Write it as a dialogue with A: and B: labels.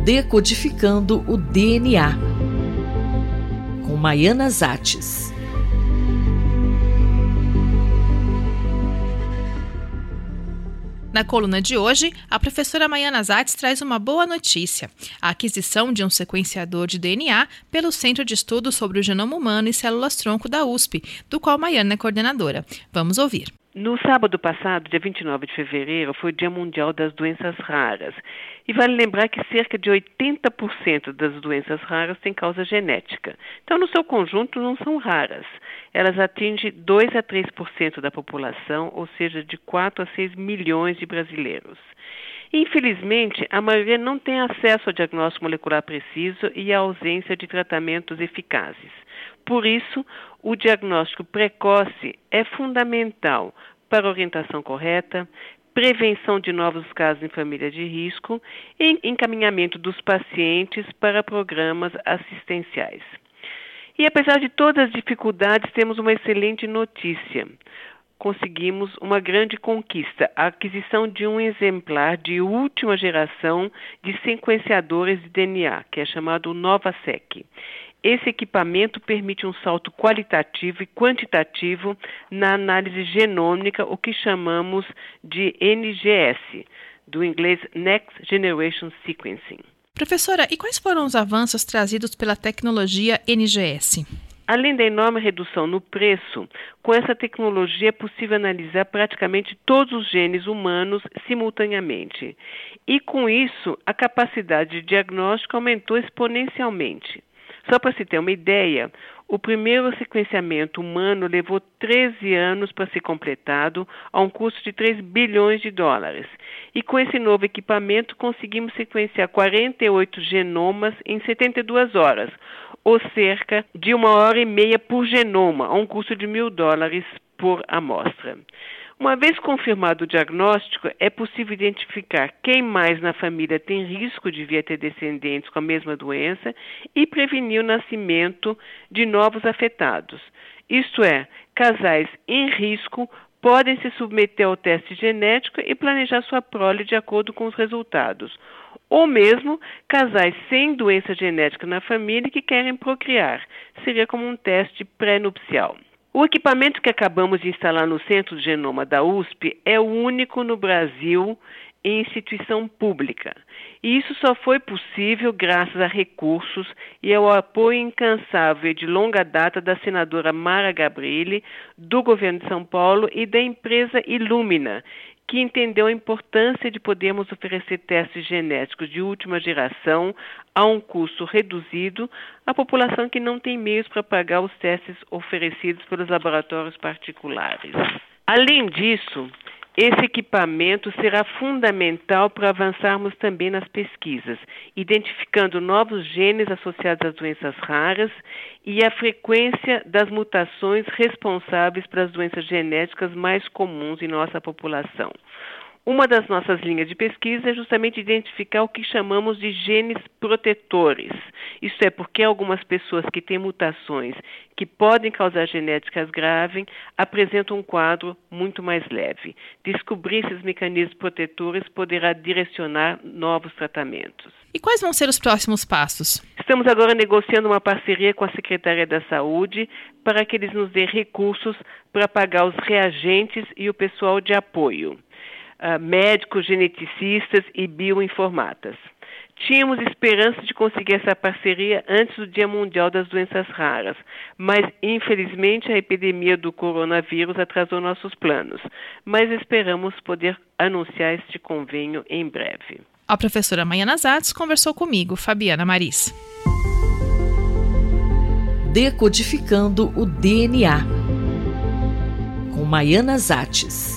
A: Decodificando o DNA, com Maiana Zates.
B: Na coluna de hoje, a professora Maiana Zates traz uma boa notícia: a aquisição de um sequenciador de DNA pelo Centro de Estudos sobre o Genoma Humano e Células-Tronco da USP, do qual Maiana é coordenadora. Vamos ouvir.
C: No sábado passado, dia 29 de fevereiro, foi o Dia Mundial das Doenças Raras. E vale lembrar que cerca de 80% das doenças raras têm causa genética. Então, no seu conjunto, não são raras. Elas atingem 2 a 3% da população, ou seja, de 4 a 6 milhões de brasileiros. Infelizmente, a maioria não tem acesso ao diagnóstico molecular preciso e à ausência de tratamentos eficazes. Por isso, o diagnóstico precoce é fundamental para a orientação correta, prevenção de novos casos em família de risco e encaminhamento dos pacientes para programas assistenciais. E apesar de todas as dificuldades, temos uma excelente notícia. Conseguimos uma grande conquista, a aquisição de um exemplar de última geração de sequenciadores de DNA, que é chamado NovaSeq. Esse equipamento permite um salto qualitativo e quantitativo na análise genômica, o que chamamos de NGS, do inglês Next Generation Sequencing.
B: Professora, e quais foram os avanços trazidos pela tecnologia NGS?
C: Além da enorme redução no preço, com essa tecnologia é possível analisar praticamente todos os genes humanos simultaneamente. E com isso, a capacidade de diagnóstico aumentou exponencialmente. Só para se ter uma ideia, o primeiro sequenciamento humano levou 13 anos para ser completado, a um custo de 3 bilhões de dólares. E com esse novo equipamento, conseguimos sequenciar 48 genomas em 72 horas, ou cerca de 1h30 por genoma, a um custo de $1.000 por amostra. Uma vez confirmado o diagnóstico, é possível identificar quem mais na família tem risco de vir a ter descendentes com a mesma doença e prevenir o nascimento de novos afetados. Isto é, casais em risco podem se submeter ao teste genético e planejar sua prole de acordo com os resultados. Ou mesmo casais sem doença genética na família que querem procriar. Seria como um teste pré-nupcial. O equipamento que acabamos de instalar no Centro de Genoma da USP é o único no Brasil em instituição pública. E isso só foi possível graças a recursos e ao apoio incansável e de longa data da senadora Mara Gabrilli, do governo de São Paulo e da empresa Illumina, que entendeu a importância de podermos oferecer testes genéticos de última geração a um custo reduzido à população que não tem meios para pagar os testes oferecidos pelos laboratórios particulares. Além disso, esse equipamento será fundamental para avançarmos também nas pesquisas, identificando novos genes associados às doenças raras e a frequência das mutações responsáveis pelas doenças genéticas mais comuns em nossa população. Uma das nossas linhas de pesquisa é justamente identificar o que chamamos de genes protetores. Isso é porque algumas pessoas que têm mutações que podem causar genéticas graves apresentam um quadro muito mais leve. Descobrir esses mecanismos protetores poderá direcionar novos tratamentos.
B: E quais vão ser os próximos passos?
C: Estamos agora negociando uma parceria com a Secretaria da Saúde para que eles nos dêem recursos para pagar os reagentes e o pessoal de apoio. Médicos, geneticistas e bioinformatas. Tínhamos esperança de conseguir essa parceria antes do Dia Mundial das Doenças Raras, mas infelizmente a epidemia do coronavírus atrasou nossos planos, mas esperamos poder anunciar este convênio em breve.
B: A professora Maiana Zates conversou comigo, Fabiana Maris.
A: Decodificando o DNA, com Maiana Zates.